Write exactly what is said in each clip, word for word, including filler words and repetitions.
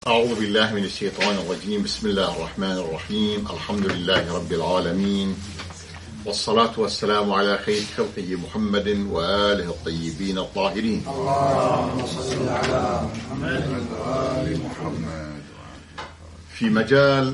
أعوذ بالله من الشيطان الرجيم. بسم الله الرحمن الرحيم. الحمد لله رب العالمين، والصلاة والسلام على خير خلقه محمد وآله الطيبين الطاهرين. اللهم صل على محمد وآل محمد. في مجال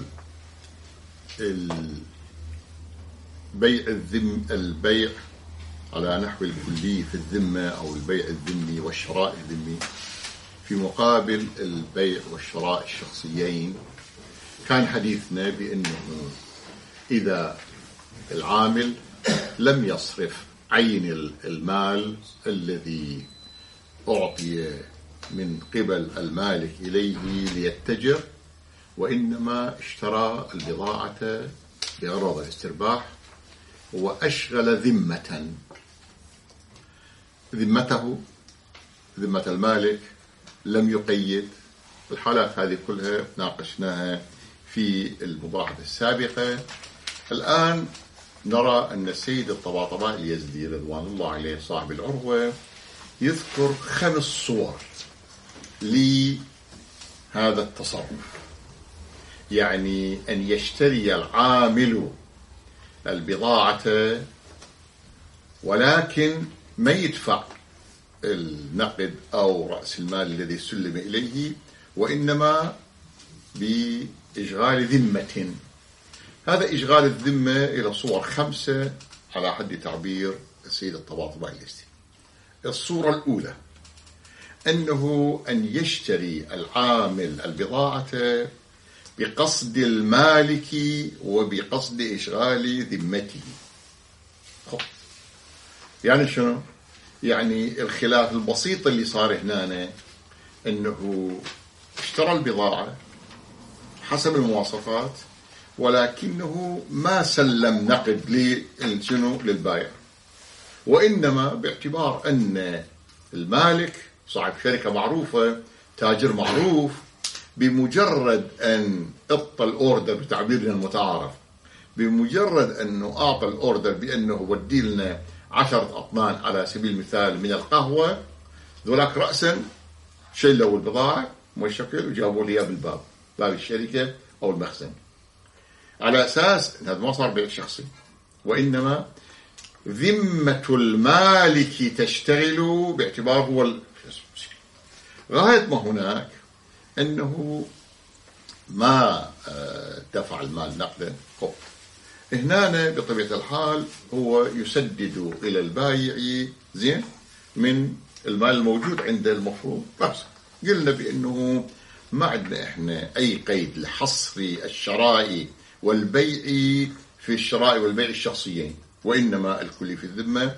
البيع الذم البيع على نحو الكلي في الذمة أو البيع الذمي والشراء الذمي في مقابل البيع والشراء الشخصيين، كان حديثنا بأنه إذا العامل لم يصرف عين المال الذي أعطي من قبل المالك إليه ليتجر، وإنما اشترى البضاعة بغرض الاسترباح وأشغل ذمة ذمته ذمة المالك، لم يقيد. الحالات هذه كلها ناقشناها في المباحث السابقة. الآن نرى أن السيد الطباطبائي اليزدي رضوان الله عليه صاحب العروة يذكر خمس صور لهذا التصرف، يعني أن يشتري العامل البضاعة ولكن ما يدفع النقد أو رأس المال الذي سلم إليه، وإنما بإشغال ذمة. هذا إشغال الذمة إلى صور خمسة على حد تعبير السيد الطباطبائي اليزدي. الصورة الأولى أنه أن يشتري العامل البضاعة بقصد المالك وبقصد إشغال ذمته. يعني شنو؟ يعني الخلاف البسيط اللي صار هنا أنه اشترى البضاعة حسب المواصفات، ولكنه ما سلم نقد للشنو للبائع، وإنما باعتبار أن المالك صاحب شركة معروفة، تاجر معروف، بمجرد أن أعطى الأوردر بتعبيرنا المتعارف، بمجرد أنه أعطى الأوردر بأنه ودي لنا عشرة أطنان على سبيل المثال من القهوة، ذولاك رأسا شلوا البضاعة مشكل وجابوا لي بالباب باب الشركة أو المخزن، على أساس أن هذا ما صار بيع شخصي، وإنما ذمة المالك تشتغل باعتبار هو غاية ما هناك أنه ما دفع المال نقدا. هنا بطبيعة الحال هو يسدد إلى البائع زين من المال الموجود عند المفروض. بس قلنا بأنه ما عندنا إحنا أي قيد لحصر الشراء والبيع في الشراء والبيع الشخصيين، وإنما الكل في الذمة،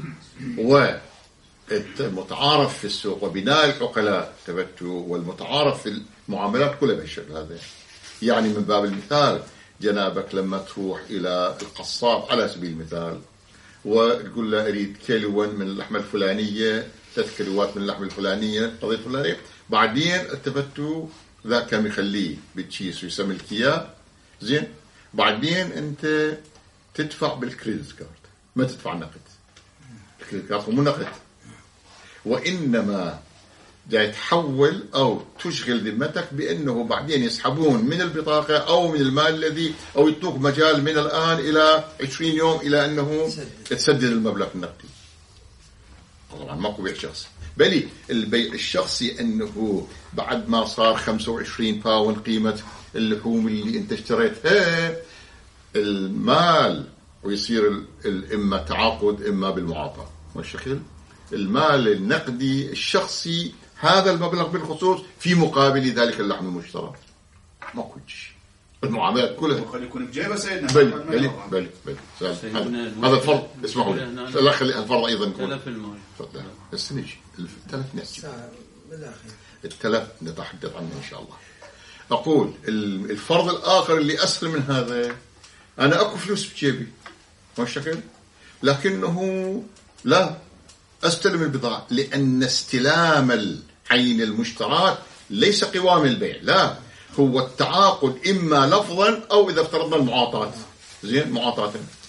والمتعارف في السوق وبناء العقلاء تبتو، والمتعارف في المعاملات كلها بهالشكل هذا. يعني من باب المثال جنابك لما تروح إلى القصاب على سبيل المثال وتقول له أريد كيلو من اللحمة الفلانية، ثلاث كيلوات من اللحمة الفلانية قضية فلانية، بعدين التفتو ذاك كان يخليه بالتشيس ويسمي الكيا زين، بعدين أنت تدفع بالكريدت كارد، ما تدفع نقد. الكريدت كارد مو نقد، وإنما جاي تحول أو تشغل ذمتك بأنه بعدين يسحبون من البطاقة أو من المال الذي، أو يطلق مجال من الآن إلى عشرين يوم إلى أنه تسدد المبلغ النقدي. طبعا ماكو بيع شخصي، بل البيع الشخصي أنه بعد ما صار خمسة وعشرين باوند قيمة اللحوم اللي أنت اشتريتها المال، ويصير إما تعاقد إما بالمعاطاة، والشكل المال النقدي الشخصي هذا المبلغ بالخصوص في مقابل ذلك اللحم المشترى. ما كنتش المعاملات كلها خلي يكون بجيبه سيدنا. بل بل بل بل هذا الفرض. اسمحوا لي لا خلي الفرض ايضا يكون تلف المال. تفضل بس نجي التلف نحكي التلف نتحدث عنه ان شاء الله. اقول الفرض الاخر اللي اسهل من هذا، انا اكو فلوس بجيبي ما الشكل، لكنه لا استلم البضاعة، لأن استلام العين المشترات ليس قوام البيع، لا هو التعاقد إما لفظا أو إذا افترضنا المعاطاة زين معاطاة.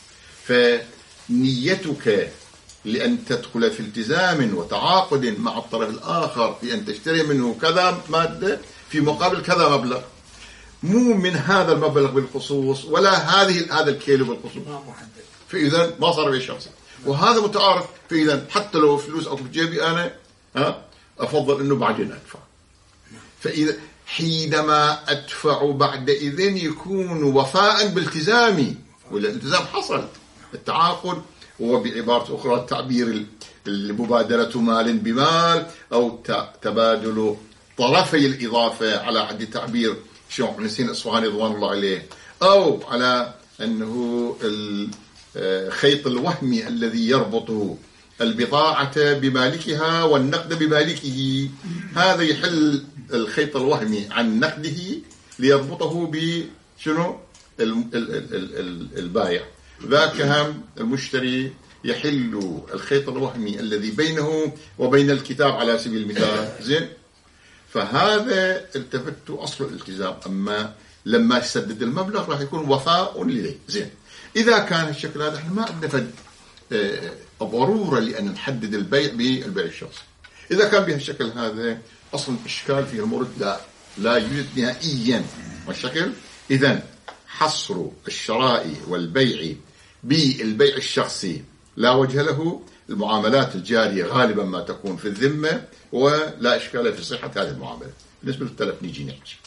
فنيتك لأن تدخل في التزام وتعاقد مع الطرف الآخر في أن تشتري منه كذا مادة، في مقابل كذا مبلغ، مو من هذا المبلغ بالخصوص ولا هذه هذا الكيلو بالخصوص، فإذا ما صار بيع شخصي، وهذا متعارف. فإذا حتى لو فلوس أو في جيبي أنا ها أفضل إنه بعدين أدفع. فإذا حينما أدفع بعد إذن يكون وفاء بالتزامي، والالتزام حصل. التعاقد هو بعبارة أخرى التعبير المبادلة مال بمال، أو تبادل طرفي الإضافة على حد تعبير الشيخ حسين الأصفهاني رضوان الله عليه، أو على أنه الخيط الوهمي الذي يربط البضاعة بمالكها والنقد بمالكه، هذا يحل الخيط الوهمي عن نقده ليربطه بشنو البائع. ذاك هم المشتري يحل الخيط الوهمي الذي بينه وبين الكتاب على سبيل المثال. زين، فهذا التفت أصل الالتزام. أما لما يسدد المبلغ راح يكون وفاء لديه. زين، إذا كان الشكل هذا احنا ما عندنا فد ضرورة لأن نحدد البيع بالبيع الشخصي. إذا كان بهالشكل هذا أصلا إشكال فيه المورد لا لا يوجد نهائيا والشكل. إذن حصر الشراء والبيع بالبيع الشخصي لا وجه له. المعاملات الجارية غالبا ما تكون في الذمة ولا إشكال في صحة هذه المعاملة. بالنسبة للتلف نيجي نحكي.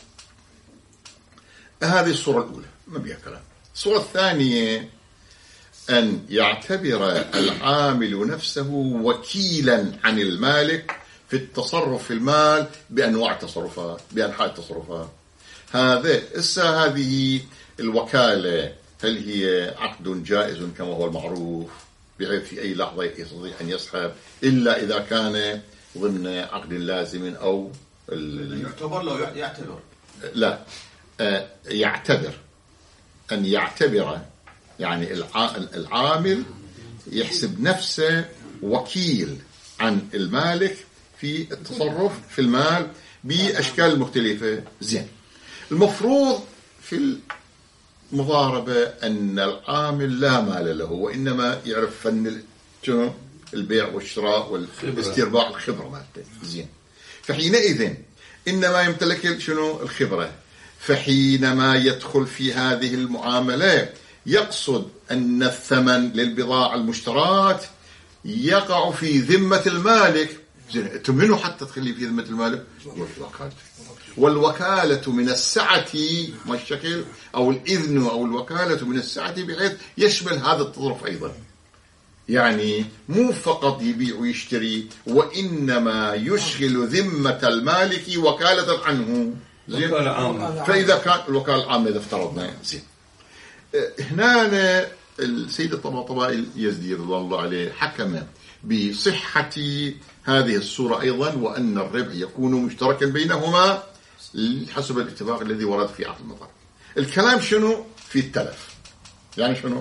هذه الصورة الأولى ما بيها كلام. الصورة الثانية أن يعتبر العامل نفسه وكيلا عن المالك في التصرف في المال بأنواع التصرفات بأنحاء التصرفات. هذا إسا هذه الوكالة هل هي عقد جائز كما هو المعروف بحيث في أي لحظة يستطيع أن يسحب إلا إذا كان ضمن عقد لازم أو يعتبر لو يعتبر لا يعتبر أن يعتبر يعني العامل يحسب نفسه وكيل عن المالك في التصرف في المال بأشكال مختلفة. زين، المفروض في المضاربة أن العامل لا مال له وإنما يعرف فن شنو البيع والشراء والاسترباع الخبرة مالته. زين، فحينئذ إنما يمتلك شنو الخبرة. فحينما يدخل في هذه المعاملة يقصد أن الثمن للبضاعة المشترات يقع في ذمة المالك. زين، منه حتى تخلي في ذمة المالك والوكالة. والوكالة من السعة ما الشكل أو الإذن أو الوكالة من السعة بحيث يشمل هذا التصرف أيضا. يعني مو فقط يبيع ويشتري وإنما يشغل ذمة المالك وكالة عنه. زين، فإذا كان الوكالة العامة إذا افترضنا. زين، هنا السيد الطباطبائي اليزدي رضوان الله عليه حكم بصحة هذه الصورة أيضا وأن الربح يكون مشتركا بينهما حسب الاتفاق الذي ورد في عقد المضاربة. الكلام شنو في التلف؟ يعني شنو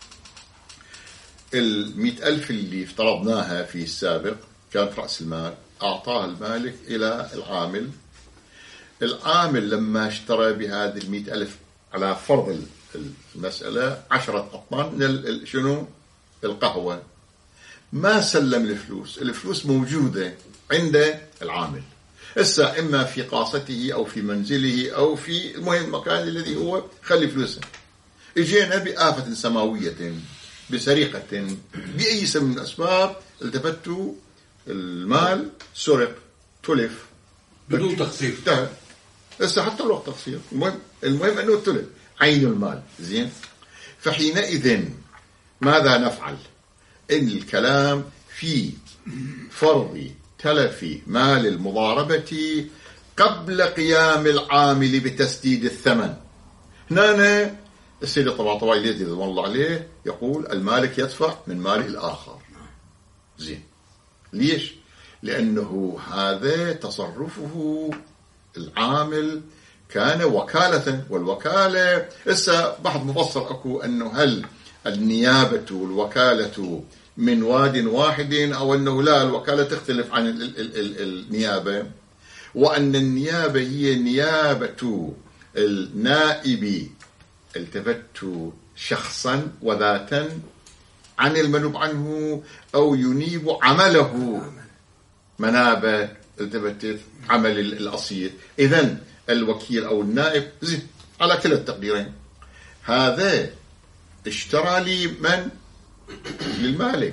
المئة ألف اللي افترضناها في السابق كانت رأس المال، أعطاها المالك إلى العامل. العامل لما اشترى بهذه المئة ألف على فرض المسألة عشرة أطنان من شنو القهوة، ما سلم الفلوس. الفلوس موجودة عند العامل هسه إما في قاصته أو في منزله أو في المهم المكان الذي هو خلي فلوسه. اجينا بآفة سماوية بسرقة بأي سبب من الأسباب التفتوا المال سرق تلف بدون تقصير. هسه حتى لو تقصير المهم المهم أنه تلف عين المال. زين، فحينئذ ماذا نفعل؟ إن الكلام في فرض تلف مال المضاربة قبل قيام العامل بتسديد الثمن. هنا السيد الطباطبائي اليزدي رضوان الله عليه يقول المالك يدفع من ماله الآخر. زين، ليش؟ لأنه هذا تصرفه العامل كان وكالة، والوكالة هسه بحث مفصل أكو أنه هل النيابة والوكالة من واد واحد أو أنه لا الوكالة تختلف عن ال ال ال النيابة، وأن النيابة هي نيابة النائب التفت شخصا وذاتا عن المنوب عنه أو ينيب عمله منابة التفتت عمل الأصيل. إذن الوكيل أو النائب زين على كلا التقديرين، هذا اشترى لي من؟ للمالك،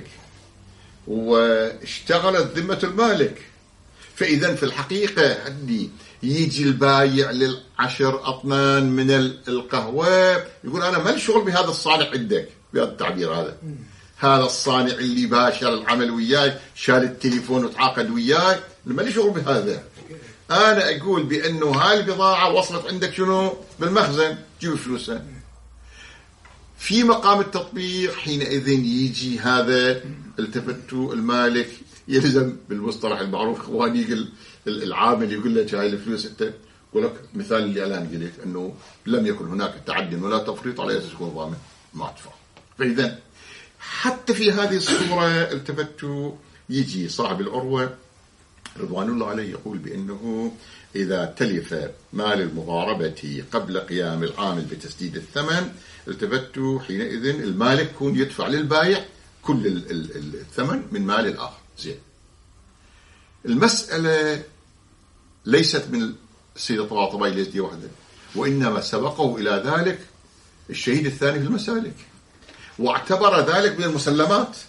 واشتغلت ذمة المالك. فإذا في الحقيقة عندي يجي البايع للعشر أطنان من القهوة يقول أنا ما لي شغل بهذا الصانع عندك، بهذا التعبير هذا، هذا الصانع اللي باشر العمل وياي، شال التليفون وتعاقد وياي، ما لي شغل بهذا. أنا أقول بأنه هاي البضاعة وصلت عندك شنو بالمخزن، جيب فلوسها. في مقام التطبيق حينئذ يجي هذا التفت المالك، يلزم بالمصطلح المعروف اخواني، يقول العامل يقول لك هاي الفلوس انت، يقول لك مثال اللي الان قلت انه لم يكن هناك تعد ولا تفريط على اساس يكون ضامن ما ادفع. فاذا حتى في هذه الصوره التفت يجي صاحب العروه رضوان الله عليه يقول بانه اذا تلف مال المضاربه قبل قيام العامل بتسديد الثمن التفت حينئذ المالك يكون يدفع للبائع كل الثمن من مال الآخر. زين، المسألة ليست من السيدة طباطبائي اليزدي وحده، وإنما سبقه إلى ذلك الشهيد الثاني في المسالك، واعتبر ذلك من المسلمات.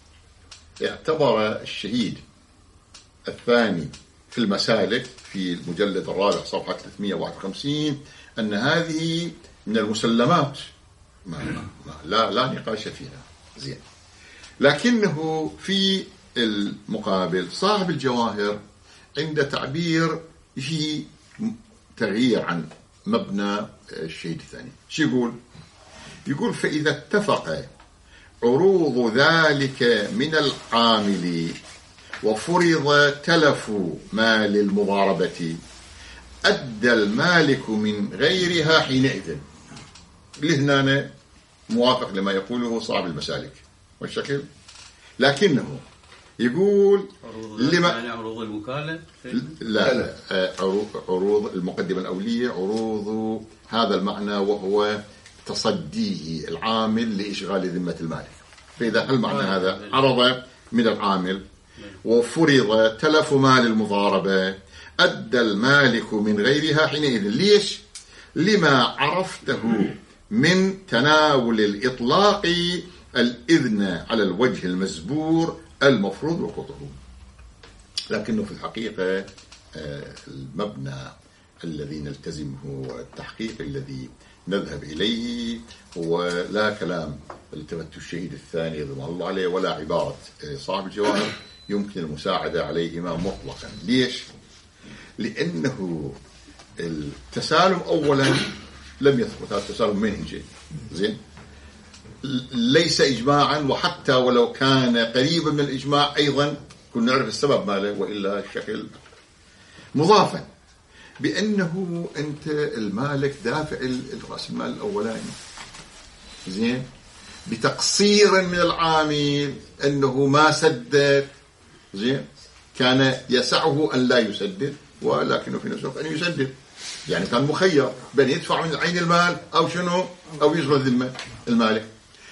اعتبر الشهيد الثاني في المسالك في المجلد الرابع صفحة ثلاثمئة وواحد وخمسين أن هذه من المسلمات، ما ما لا لا نقاش فيها. زين، لكنه في المقابل صاحب الجواهر عند تعبير في تغيير عن مبنى الشهيد الثاني. شو يقول؟ يقول فإذا اتفق عروض ذلك من العامل وفرض تلف مال المضاربة أدى المالك من غيرها حينئذ. لهنا موافق لما يقوله صاحب المسالك والشكل، لكنه يقول لما يعني عروض المكالة لا لا عروض المقدمة الأولية، عروض هذا المعنى وهو تصديه العامل لإشغال ذمة المالك. فإذا هل معنى هذا عرض من العامل وفرض تلف مال المضاربة أدى المالك من غيرها حينئذ. ليش؟ لما عرفته من تناول الإطلاق الإذن على الوجه المزبور المفروض وقوته. لكنه في الحقيقة المبنى الذي نلتزمه والتحقيق الذي نذهب إليه هو لا كلام التفت الشهيد الثاني رضوان الله عليه ولا عبارة صاحب الجواهر يمكن المساعدة عليهما مطلقا. ليش؟ لأنه التسالم أولا لم يثبت، هذا التسالم منهجي. زين، ليس إجماعا، وحتى ولو كان قريبا من الإجماع أيضا كنا نعرف السبب ماله وإلا الشكل. مضافا بأنه أنت المالك دافع رأس المال الأولاني، زين، بتقصير من العامل أنه ما سدد، زين، كان يسعه أن لا يسدد ولكنه في نفس الوقت أن يسدد، يعني كان مخير بين يدفع من عين المال أو شنو أو يشغل ذمة المالك.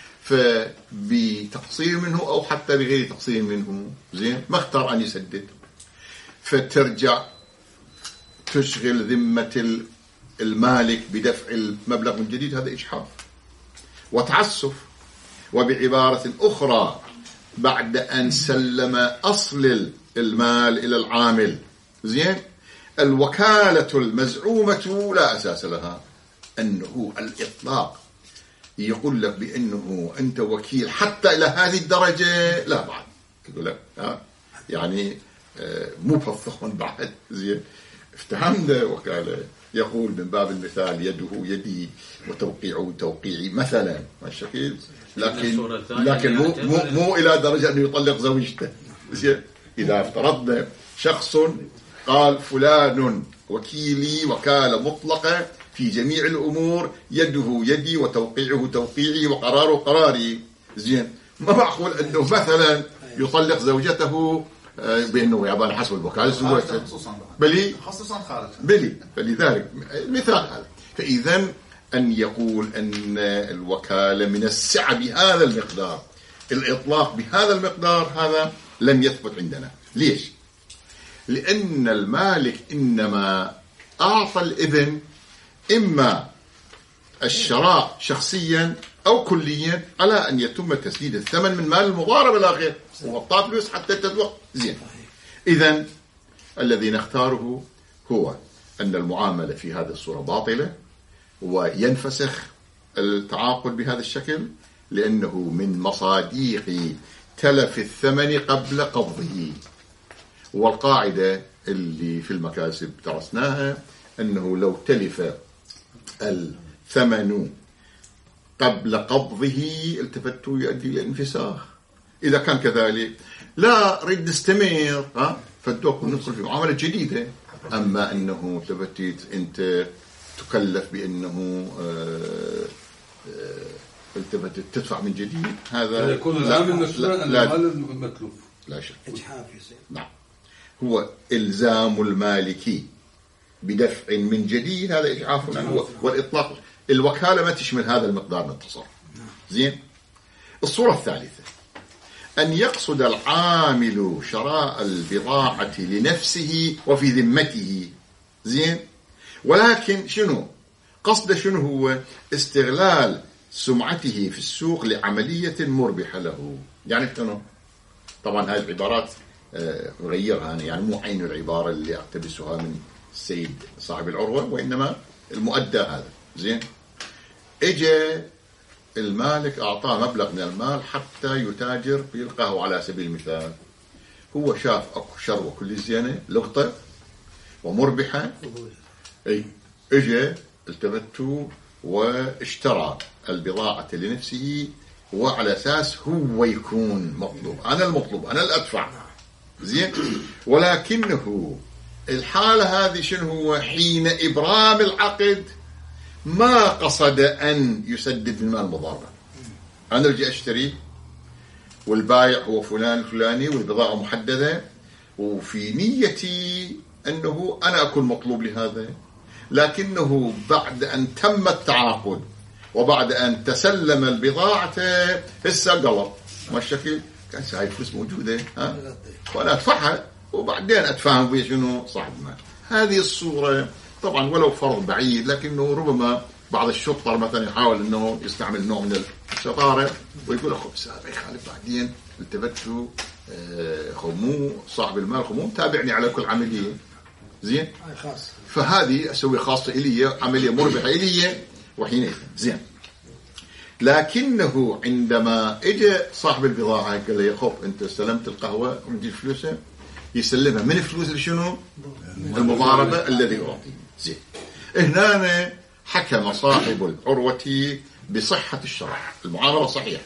فبتقصير منه أو حتى بغير تقصير منه، زين، ما اختار أن يسدد، فترجع تشغل ذمة المالك بدفع المبلغ من جديد. هذا إجحاف وتعسف. وبعبارة أخرى بعد أن سلم أصل المال إلى العامل، زين، الوكالة المزعومة لا أساس لها، أنه الإطلاق يقول لك بأنه أنت وكيل حتى إلى هذه الدرجة، لا بعد يقول لك ها يعني مو بفضخون بعد. زين، افتهمنا وكالة يقول من باب المثال يده يدي وتوقيعه توقيعي مثلا والشكل، لكن لكن مو مو, مو إلى درجة أنه يطلق زوجته. زين، إذا افترضنا شخص قال فلان وكيلي وكالة مطلقة في جميع الأمور، يده يدي وتوقيعه توقيعي وقراره قراري، زين، ما معقول أنه مثلا يطلق زوجته بأنه يابان حسب الوكالة زوجته بلي خصوصا خارج بلي. فلذلك مثال هذا. فإذا أن يقول أن الوكالة من السعة بهذا المقدار، الإطلاق بهذا المقدار، هذا لم يثبت عندنا. ليش؟ لأن المالك إنما أعطى الإذن إما الشراء شخصيا أو كليا على أن يتم تسديد الثمن من مال المضاربة لا غير، وغطاء فلوس حتى تدوق زين. إذن الذي نختاره هو أن المعاملة في هذه الصورة باطلة، وينفسخ التعاقد بهذا الشكل، لأنه من مصاديق تلف الثمن قبل قبضه. والقاعدة اللي في المكاسب درسناها أنه لو تلف الثمن قبل قبضه التفت يؤدي إلى الانفساخ. إذا كان كذلك لا رد نستمر ها فالدوق ندخل في معاملة جديدة. أما أنه التفتيت أنت تكلف بأنه آه آه التفتت تدفع من جديد، هذا يكون الزام مسؤولا عن المال المتلوف لا شك. إجحاف يصير. نعم، هو إلزام المالكي بدفع من جديد، هذا إجحاف عنه. والإطلاق الوكالة ما تشمل هذا المقدار من التصرف. زين. الصورة الثالثة أن يقصد العامل شراء البضاعة لنفسه وفي ذمته. زين. ولكن شنو قصد؟ شنو هو؟ استغلال سمعته في السوق لعملية مربحة له. يعني شنو؟ طبعا هذه العبارات غيرها أنا، يعني مو عين العبارة اللي أقتبسها من السيد صاحب العروة، وإنما المؤدى هذا. زين. اجى المالك أعطاه مبلغ من المال حتى يتاجر في القهوة على سبيل المثال. هو شاف أكو شروة كل زينة لقطة ومربحة، اي اجى التفتوا واشترى البضاعة لنفسه، وعلى أساس هو يكون مطلوب، أنا المطلوب، أنا الأدفع. زين. ولكنه الحالة هذه شنو هو؟ حين إبرام العقد ما قصد أن يسدد من مال المضاربة. أنا أجي أشتري والبايع هو فلان الفلاني والبضاعة محددة، وفي نيتي أنه أنا أكون مطلوب لهذا، لكنه بعد أن تم التعاقد وبعد أن تسلم البضاعة هسه قلب ما الشكل كان هاي الفلوس موجودة ها وأنا أدفعها وبعدين أتفاهم ويا شنو صاحب المال. هذه الصورة طبعا ولو فرض بعيد، لكنه ربما بعض الشطر مثلا يحاول أنه يستعمل نوع من الشطارة ويقول أخو بس هذا يخالف، بعدين التفتوا خمو صاحب المال خمو تابعني على كل عملية. زين. فهذه أسوي خاصة إلي، عملية مربحة إلي وحينئذ. زين. لكنه عندما اجى صاحب البضاعة قال لي يا خوف أنت استلمت القهوة ومدي فلوسها، يسلمها من فلوس شنو؟ المضاربة الذي أعطيه. زين. هنا حكم صاحب العروة بصحة الشرع، المعاملة صحيحة،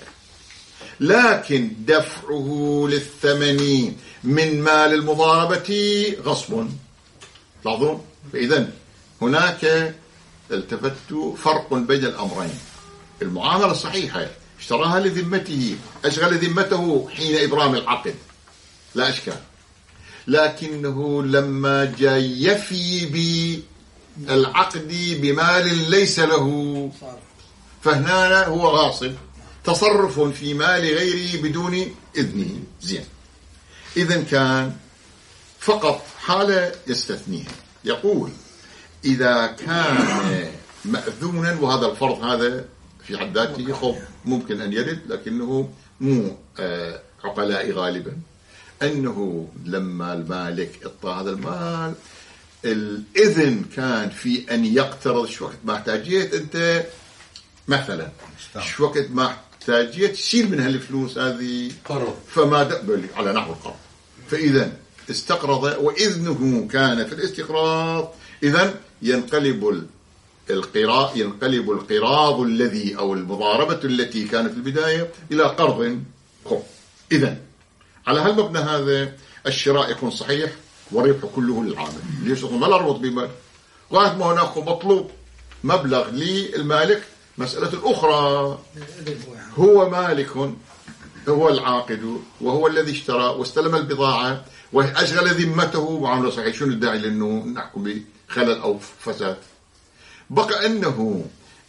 لكن دفعه للثمن من مال المضاربة غصب. لاحظون؟ فإذن هناك التفت فرق بين الأمرين. المعاملة صحيحة، اشتراها لذمته، أشغل ذمته حين إبرام العقد، لا إشكال، لكنه لما جاء يفي بالعقد بمال ليس له فهنا هو غاصب، تصرف في مال غيره بدون إذنه. زين. إذن كان فقط حالة يستثنيها، يقول إذا كان مأذونا، وهذا الفرض هذا في حد ذاته خوف ممكن أن يرد لكنه مو عقلاء غالبا، أنه لما المالك اعطى هذا المال الإذن كان في أن يقترض شو وقت ما احتاجيت أنت مثلا، شو وقت ما احتاجيت شيل من هالفلوس هذه قرض، فما دبل على نحو القرض، فإذا استقرض وإذنه كان في الاستقراض، إذن ينقلب القراء ينقلب القراض الذي أو المضاربة التي كانت في البداية إلى قرض خف. إذن على هالمبنى هذا الشراء يكون صحيح والربح كله للعامل. ليش؟ ما نربط بمال غاية ما هناك مطلوب مبلغ للمالك مسألة أخرى. هو مالك، هو العاقد، وهو الذي اشترى واستلم البضاعة وأشغل ذمته وعمله صحيح. شنو الداعي لأنه نحكم بخلل أو فساد؟ بقى أنه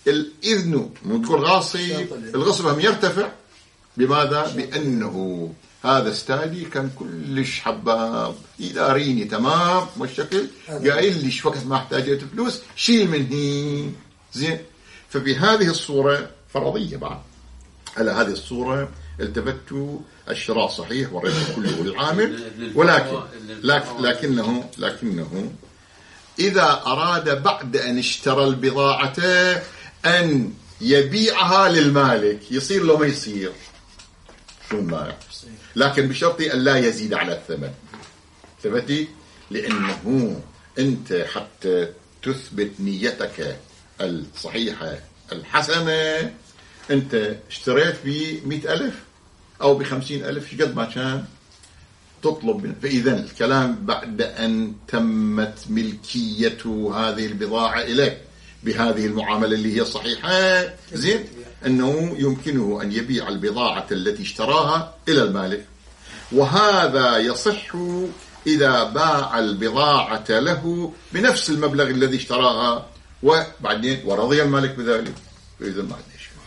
الإذن نقول غاصب، الغصب هم يرتفع بماذا؟ بأنه هذا استادي كان كلش حباب يداريني تمام والشكل قايل لي شو وقت ما احتاجت فلوس شيل مني زين. فبهذه الصورة فرضية بعد على هذه الصورة التفت الشراء صحيح والربح كله للعامل، ولكن لكنه لكنه إذا أراد بعد أن اشترى البضاعة أن يبيعها للمالك يصير له ما يصير شو المانع، لكن بشرط أن لا يزيد على الثمن. ثبتي لأنه أنت حتى تثبت نيتك الصحيحة الحسنة أنت اشتريت بمئة ألف أو بخمسين ألف قد ما كان تطلب منه. فإذا الكلام بعد أن تمت ملكية هذه البضاعة إليك بهذه المعاملة اللي هي صحيحة زين، أنه يمكنه أن يبيع البضاعة التي اشتراها إلى المالك، وهذا يصح إذا باع البضاعة له بنفس المبلغ الذي اشتراها وبعدين ورضي المالك بذلك. فإذا ما عندنا شيء.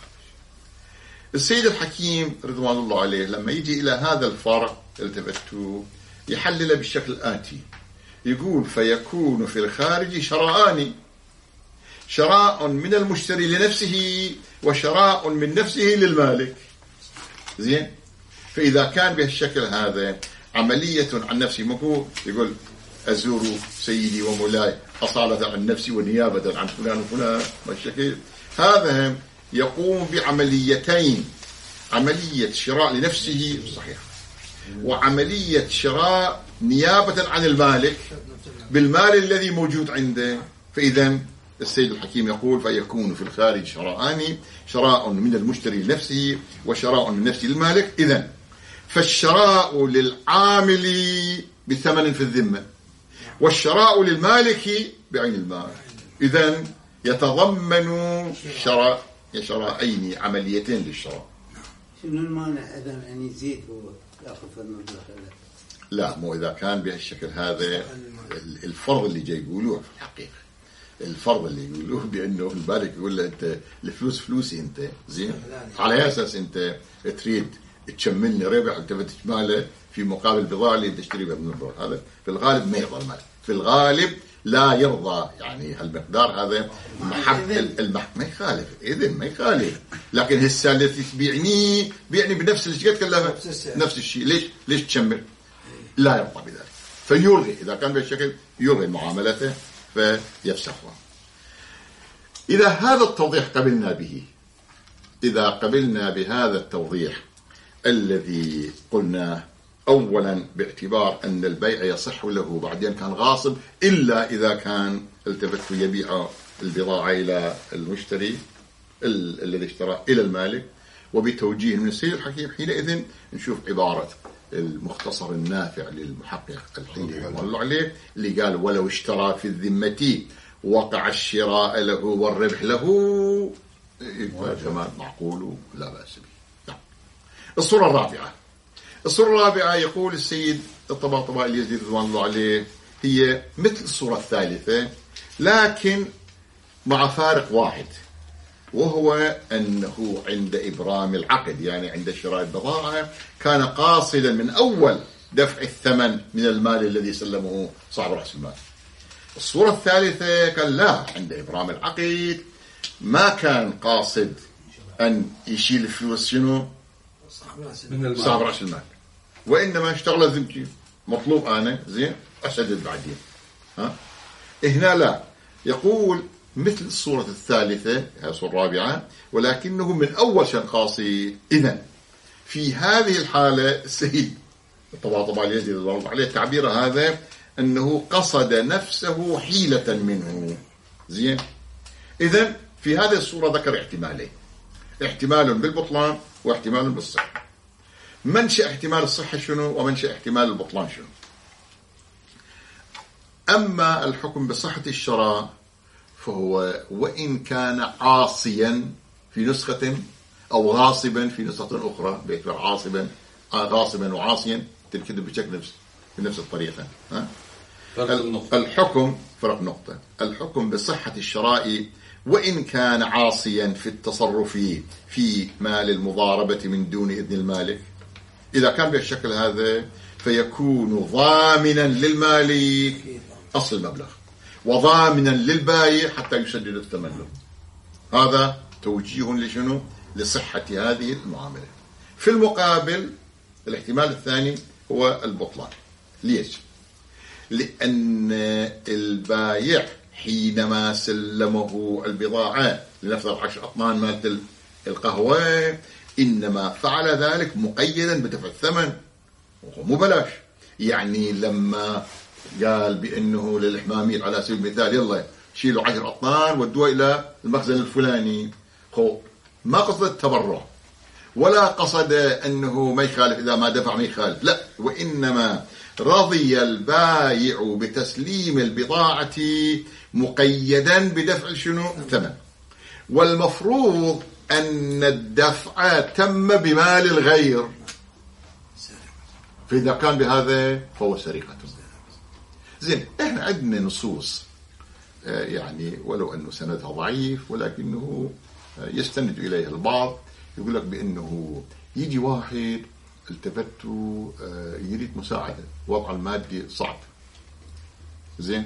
السيد الحكيم رضوان الله عليه لما يجي إلى هذا الفرق التفتوا يحلل بالشكل الآتي، يقول فيكون في الخارج شراءان، شراء من المشتري لنفسه وشراء من نفسه للمالك زين. فإذا كان بهالشكل هذا عملية عن نفسي، مكو يقول أزور سيدي ومولاي أصالة عن نفسي ونيابة عن فلان وفلان بالشكل هذا يقوم بعمليتين، عملية شراء لنفسه صحيح وعملية شراء نيابة عن المالك بالمال الذي موجود عنده. فإذا السيد الحكيم يقول فيكون في الخارج شراءان، شراء من المشتري لنفسه وشراء من نفسه للمالك. إذن فالشراء للعامل بثمن في الذمة والشراء للمالك بعين المال. إذن يتضمن شراء شراءين عمليتين للشراء. شنو المانع إذا أن يزيد ويأخذ المبلغ؟ لا مو إذا كان بهالشكل هذا الفرض اللي جاي يقولوه في الحقيقة، الفرض اللي يقولوه بأنه المالك يقول له أنت الفلوس فلوسي أنت زين، على أساس أنت تريد تشملني ربح أنت بتشماله في مقابل بضاعة اللي تشتري بها من البر. هذا في الغالب ما يرضى المالك، في الغالب لا يرضى يعني هالمقدار هذا محق المح ما يخالف إذن ما يخالف، لكن هسه التي تبيعني بيعني بنفس الشيء كلها نفس الشيء. ليش ليش تشمل؟ لا يرضى بذلك فيلغي. إذا كان بهالشكل يلغي معاملته فيفسخها. إذا هذا التوضيح قبلنا به، إذا قبلنا بهذا التوضيح الذي قلنا أولا باعتبار أن البيع يصح له بعدين كان غاصب إلا إذا كان التفت يبيع البضاعة إلى المشتري الذي اشترى إلى المالك، وبتوجيه من السيد الحكيم حينئذ نشوف عبارة المختصر النافع للمحقق الحيلي رحمه الله عليه اللي قال ولو اشترى في الذمة وقع الشراء له والربح له كما معقول لا بأس به. الصورة الرابعة، الصورة الرابعة يقول السيد الطباطبائي اليزيدي رضوان الله عليه هي مثل الصورة الثالثة لكن مع فارق واحد، وهو أنه عند إبرام العقد يعني عند شراء البضاعة كان قاصدا من أول دفع الثمن من المال الذي سلمه صاحب رأس المال. الصورة الثالثة قال لا، عند إبرام العقد ما كان قاصد أن يشيل الفلوس شنو صاحب رأس المال، وإنما اشتغل ذمتي مطلوب أنا زين أسدد بعدين. ها هنا لا، يقول مثل الصورة الثالثة هي الصورة الرابعة ولكنه من أول شيء قاصد. إذن في هذه الحالة السيد الطباطبائي اليزيدي رضي الله عليه تعبير هذا أنه قصد نفسه حيلة منه زين. إذن في هذه الصورة ذكر احتمالين، احتمال بالبطلان واحتمال بالصحة. منشأ احتمال الصحة شنو ومنشأ احتمال البطلان شنو؟ أما الحكم بصحة الشراء فهو وإن كان عاصيا في نسخة أو غاصبا في نسخة أخرى، باعتبار عاصبا غاصبا وعاصيا تنكتب بشكل نفس بنفس الطريقة. ها؟ الحكم فرق نقطة، الحكم بصحة الشراء وإن كان عاصيا في التصرف في مال المضاربة من دون إذن المالك، إذا كان بهالشكل هذا فيكون ضامنا للمالك أصل المبلغ وضامنا للبايع حتى يسدد الثمن. هذا توجيه لشنو؟ لصحة هذه المعاملة. في المقابل الاحتمال الثاني هو البطلان. ليش؟ لأن البايع حينما سلمه البضاعة لنفرض عشر أطنان مالت القهوة إنما فعل ذلك مقيدا بدفع الثمن وهو مو بلاش. يعني لما قال بأنه للحمامير على سبيل المثال يلا شيلوا عشر أطنان ودوها إلى المخزن الفلاني، هو ما قصد التبرع ولا قصد أنه ما يخالف إذا ما دفع ما يخالف، لا، وإنما رضي البائع بتسليم البضاعة مقيدا بدفع شنو؟ الثمن. والمفروض أن الدفع تم بمال الغير، فإذا كان بهذا فهو سرقة. زين، احنا عندنا نصوص يعني ولو أنه سندها ضعيف ولكنه يستند إليها البعض، يقول لك بأنه يجي واحد التفت يريد مساعدة، وضع المادي صعب، زين،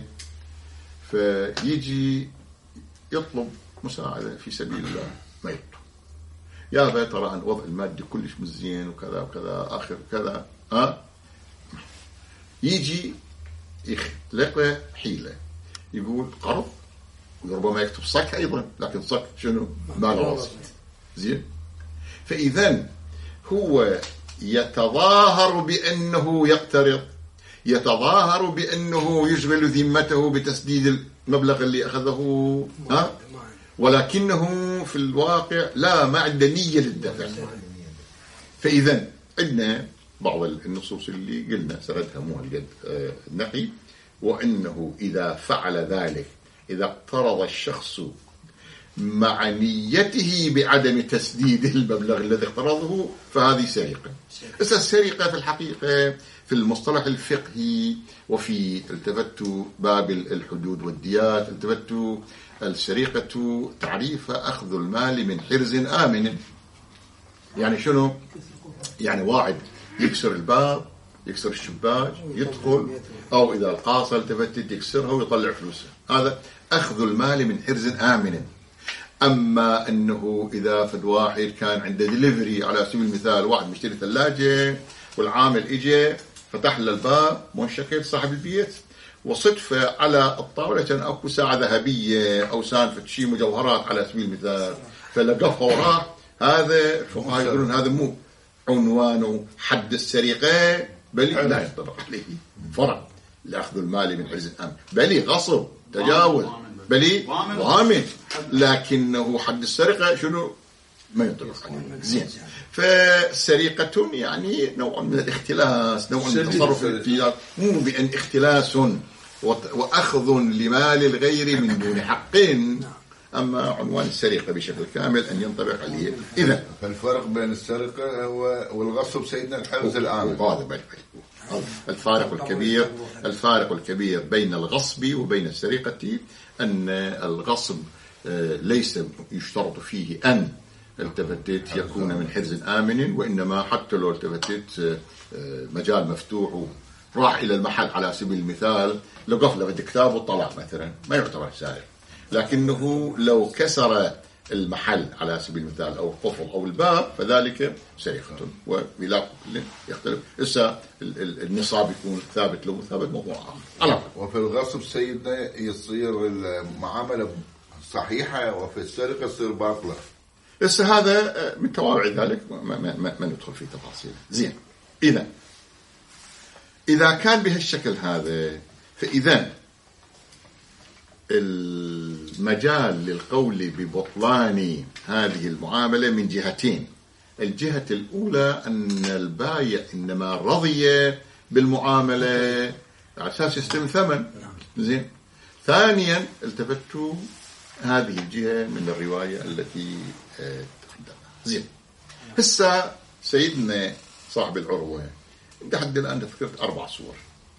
فيجي يطلب مساعدة في سبيل الله، ما يطلب يا ترى أن وضع المادي كلش مزين وكذا وكذا آخر كذا، ها يجي يخلق حيلة يقول قرض، وربما يكتب صك أيضا، لكن صك شنو؟ مال وسيط، زين. فإذا هو يتظاهر بأنه يقترض، يتظاهر بأنه يشغل ذمته بتسديد المبلغ اللي أخذه، ها؟ ولكنه في الواقع لا، ما عنده نية للدفع. فإذا عندنا بعض النصوص اللي قلنا سردها مو هالقد نقي، وأنه إذا فعل ذلك، إذا اقترض الشخص مع نيته بعدم تسديد المبلغ الذي اقترضه فهذه سرقة. بس السرقة في الحقيقة في المصطلح الفقهي وفي التفت باب الحدود والديات، التفت السرقة تعريفها أخذ المال من حرز آمن. يعني شنو؟ يعني واحد يكسر الباب، يكسر الشباك، يدخل، أو إذا القاصة التفتت يكسرها ويطلع فلوسه، هذا أخذ المال من حرز آمن. أما أنه إذا فد واحد كان عنده ديليفري على سبيل المثال، واحد مشتري ثلاجة والعامل إجي فتح له الباب منشكل صاحب البيت وصدفة على الطاولة كان أكو ساعة ذهبية أو سانفة شيء مجوهرات على سبيل المثال، فلقفه وراه، هذا الفقهاء يقولون هذا مو عنوانه حد السرقة، بل لا ينطبق عليه فرع لأخذ المال من حرز آمن، بل غصب تجاوز، بل ضامن، لكنه حد السرقة شنو؟ ما ينطبق عليه. زين، فسرقة يعني نوع من الاختلاس، نوع من التصرف الاختلاس، مو بأن اختلاس وأخذ لمال الغير من دون حق. أما عنوان السرقة بشكل كامل أن ينطبق عليه. إذا فالفرق بين السرقة والغصب سيدنا الحرز الآمن، هذا الفارق الكبير، الفارق الكبير بين الغصب وبين السرقة أن الغصب ليس يشترط فيه أن التفتت يكون من حرز آمن، وإنما حتى لو التفتت مجال مفتوح راح إلى المحل على سبيل المثال لقف له كتاب وطلع مثلا، ما يعتبر سارق. لكنه لو كسر المحل على سبيل المثال أو القفل أو الباب فذلك سرقة، وبلا يختلف. إسا النصاب يكون ثابت له ثابت موضوع آخر. وفي الغصب سيدنا يصير المعاملة صحيحة، وفي السرقة تصير باطلة. إسا هذا من توابع ذلك ما, ما, ما, ما ندخل في تفاصيل. زين، إذا إذا كان بهالشكل هذا فإذا المجال للقول ببطلان هذه المعاملة من جهتين. الجهة الأولى أن البائع إنما رضي بالمعاملة على أساس يستلم ثمن، زين. ثانيا التفتوا هذه الجهة من الرواية التي تقدمها. زين، هسه سيدنا صاحب العروة لحد الآن ذكرت أربع صور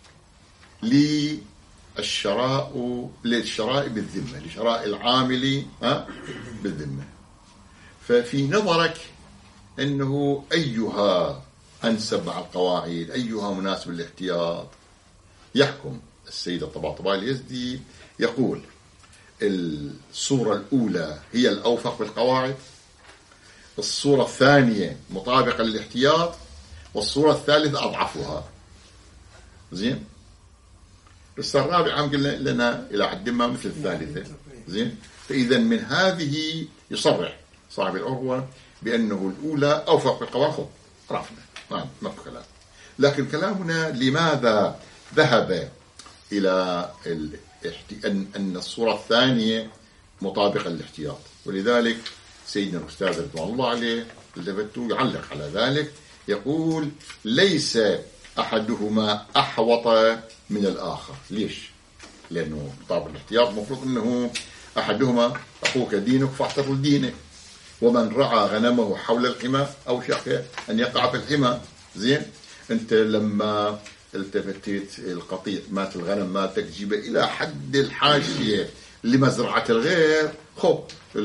للشراء للشراء بالذمة، لشراء العامل ها بالذمة. ففي نظرك أنه أيها أنسب مع القواعد أيها مناسب للاحتياط. يحكم السيد الطباطبائي اليزدي يقول الصورة الأولى هي الأوفق بالقواعد، الصورة الثانية مطابقة للاحتياط، والصورة الثالثة أضعفها. زين. بس الرابع عم قلنا لنا إلى حد ما مثل الثالثة. زين. فإذا من هذه يصرح صاحب العروة بأنه الأولى أوفق بالقواعد. عرفنا ما ما في كلام. لكن كلامنا لماذا ذهب إلى أن أن الصورة الثانية مطابقة للاحتياط؟ ولذلك سيدنا الأستاذ رضوان الله عليه التفتوا يعلق على ذلك، يقول ليس أحدهما أحوط من الآخر. ليش؟ لأنه مطابق الاحتياط مفروض أنه أحدهما أخوك دينك فاحتفظ دينك، ومن رعى غنمه حول الحمى أوشك أن يقع في الحمى. زين. أنت لما التفتيت القطيع مات الغنم ماتك جيبه إلى حد الحاشية لمزرعة الغير، خب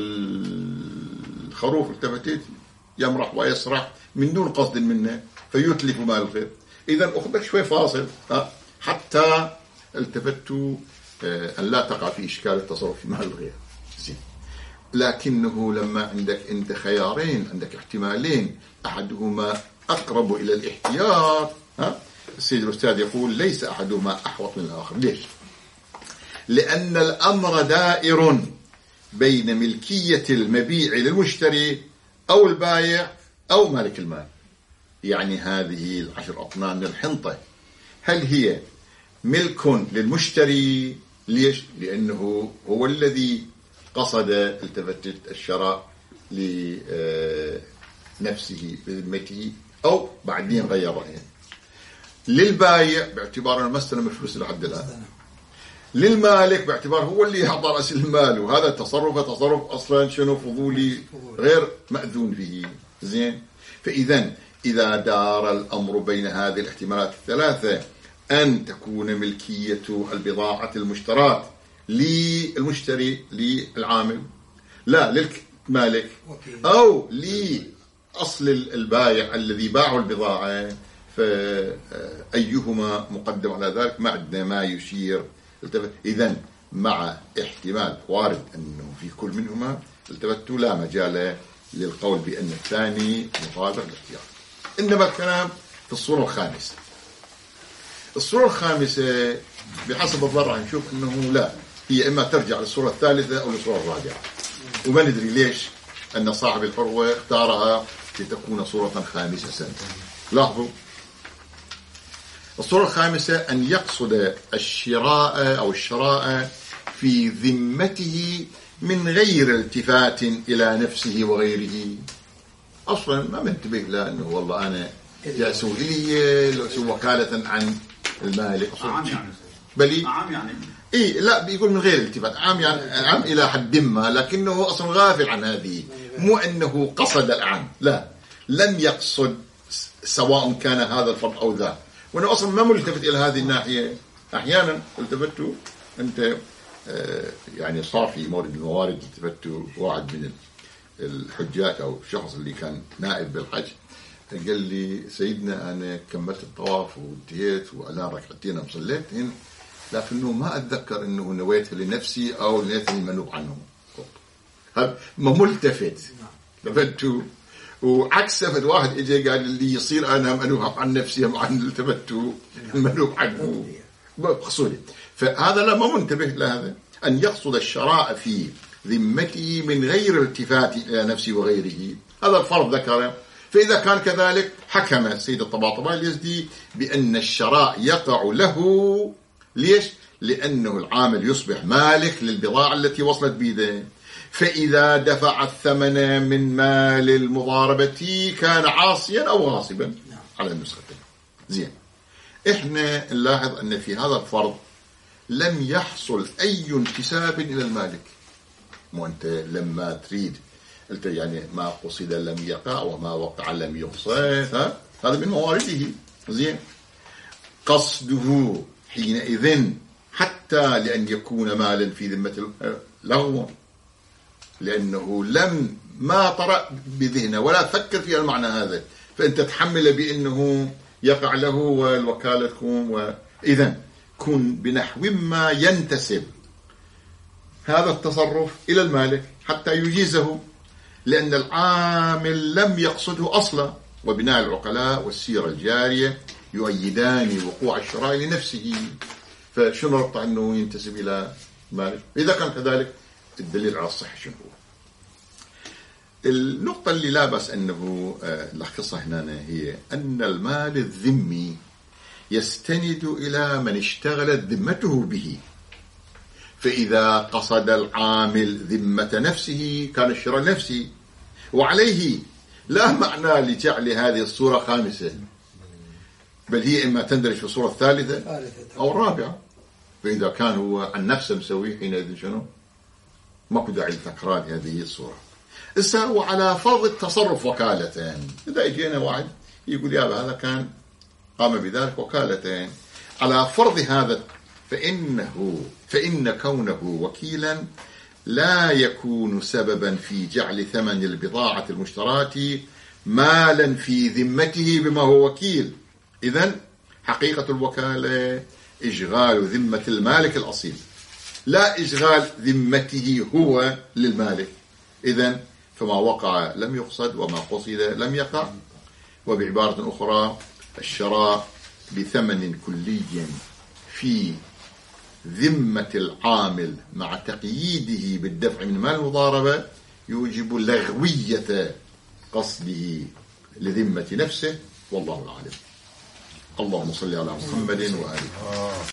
الخروف التفتيت يمرح ويسرح من دون قصد منه فيتلف مال الغير. إذا أخذك شوي فاصل حتى التفتوا أن لا تقع في إشكال التصرف في مال الغير. زين. لكنه لما عندك أنت خيارين، عندك احتمالين، أحدهما أقرب إلى الاحتياط، ها؟ السيد الأستاذ يقول ليس أحدهما أحوط من الآخر. ليش؟ لأن الأمر دائر بين ملكية المبيع للمشتري أو البائع أو مالك المال. يعني هذه العشر أطنان من الحنطة هل هي ملك للمشتري؟ ليش؟ لأنه هو الذي قصد التفتت الشراء لنفسه بذمته أو بعدين غير رأيه. للبايع باعتبار المسألة مفلوس لحد الآن. للمالك باعتبار هو اللي أعطى رأس المال، وهذا تصرف تصرف أصلا شنو فضولي غير مأذون فيه. زين. فإذا إذا دار الأمر بين هذه الاحتمالات الثلاثة أن تكون ملكية البضاعة المشترات للمشتري للعامل، لا للمالك، أو لأصل البائع الذي باعوا البضاعة، فأيهما مقدم على ذلك؟ ما عندنا ما يشير. إذن مع احتمال وارد أنه في كل منهما التفتوا لا مجال للقول بأن الثاني مطابق للاحتياط. إنما الكلام في الصورة الخامسة. الصورة الخامسة بحسب الظاهر راح نشوف أنه لا، هي إما ترجع للصورة الثالثة أو للصورة الرابعة، وما ندري ليش أن صاحب الحروة اختارها لتكون صورة خامسة. لاحظوا الصورة الخامسة أن يقصد الشراء أو الشراء في ذمته من غير التفات إلى نفسه وغيره. أصلا ما منتبه لأنه والله أنا جاسوا إلي وكالة عن المالك. عام يعني بلي عام يعني إيه لا بيقول من غير التفات، عام يعني عام إلى حد ما، لكنه أصلا غافل عن هذه، مو أنه قصد العام، لا لم يقصد سواء كان هذا الفرض أو ذا، وأنا أصلا ما ملتفت إلى هذه الناحية. أحيانا التفتوا أنت يعني صار في مورد من الموارد التفتوا واحد من الحجاج أو الشخص اللي كان نائب بالحج قال لي سيدنا أنا كملت الطواف وانتهيت وأنا ركعتين وصليتهن، لكنه ما أتذكر أنه نويتها لنفسي أو نويتها للمنوب عنه. هذا ما ملتفت تفتوا. وعكس فد واحد اجى قال لي يصير انا منوب عن نفسي عن التفتوا المنوب عنه مقصودي. فهذا لا ما منتبه لهذا، ان يقصد الشراء في ذمته من غير التفات الى نفسه وغيره، هذا الفرض ذكره. فاذا كان كذلك حكم السيد الطباطبائي اليزدي بان الشراء يقع له. ليش؟ لانه العامل يصبح مالك للبضاعه التي وصلت بيده، فإذا دفع الثمن من مال المضاربة كان عاصيا أو غاصبا على النسختين. زين. إحنا نلاحظ أن في هذا الفرض لم يحصل أي انتساب إلى المالك. مو أنت لما تريد قلت يعني ما قصد لم يقع وما وقع لم يقصد، ها؟ هذا من موارده. زين. قصده حينئذ حتى لأن يكون مالا في ذمة لغو. لأنه لم ما طرأ بذهنه ولا فكر في المعنى هذا، فأنت تحمل بأنه يقع له والوكالة تكون و... إذن كن بنحو ما ينتسب هذا التصرف إلى المالك حتى يجيزه، لأن العامل لم يقصده أصلا، وبناء العقلاء والسيرة الجارية يؤيدان وقوع الشراء لنفسه، فشنو ربط أنه ينتسب إلى مالك؟ إذا كان كذلك الدليل على الصحة شنو هو؟ النقطة اللي لا بأس أنه لخصها هنا هي أن المال الذمي يستند إلى من اشتغلت ذمته به، فإذا قصد العامل ذمة نفسه كان الشراء نفسه، وعليه لا معنى لجعل هذه الصورة خامسة، بل هي إما تندرج في الصورة الثالثة أو الرابعة. فإذا كان هو عن نفسه مسوي حينئذ شنو؟ ماكو داعي لتكرار هذه الصورة. إسا وعلى فرض التصرف وكالتين، إذا اجينا واحد يقول يا هذا كان قام بذلك وكالتين، على فرض هذا فإنه فإن كونه وكيلا لا يكون سببا في جعل ثمن البضاعة المشتراة مالا في ذمته بما هو وكيل. إذن حقيقة الوكالة إشغال ذمة المالك الأصيل، لا إشغال ذمته هو للمالك. إذن فما وقع لم يقصد وما قصد لم يقع. وبعبارة أخرى الشراء بثمن كلي في ذمة العامل مع تقييده بالدفع من مال المضاربة يوجب لغوية قصده لذمة نفسه، والله أعلم. اللهم صل على محمد وآله.